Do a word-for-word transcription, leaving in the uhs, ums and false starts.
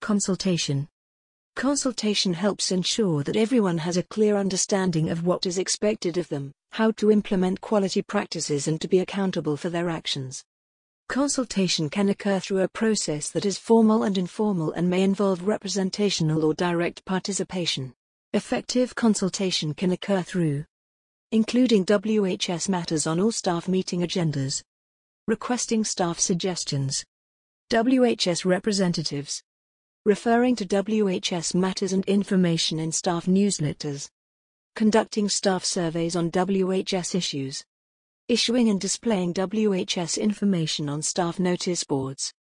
Consultation. Consultation helps ensure that everyone has a clear understanding of what is expected of them, how to implement quality practices and to be accountable for their actions. Consultation can occur through a process that is formal and informal and may involve representational or direct participation. Effective consultation can occur through including W H S matters on all staff meeting agendas, requesting staff suggestions, W H S representatives, referring to W H S matters and information in staff newsletters, conducting staff surveys on W H S issues, issuing and displaying W H S information on staff notice boards.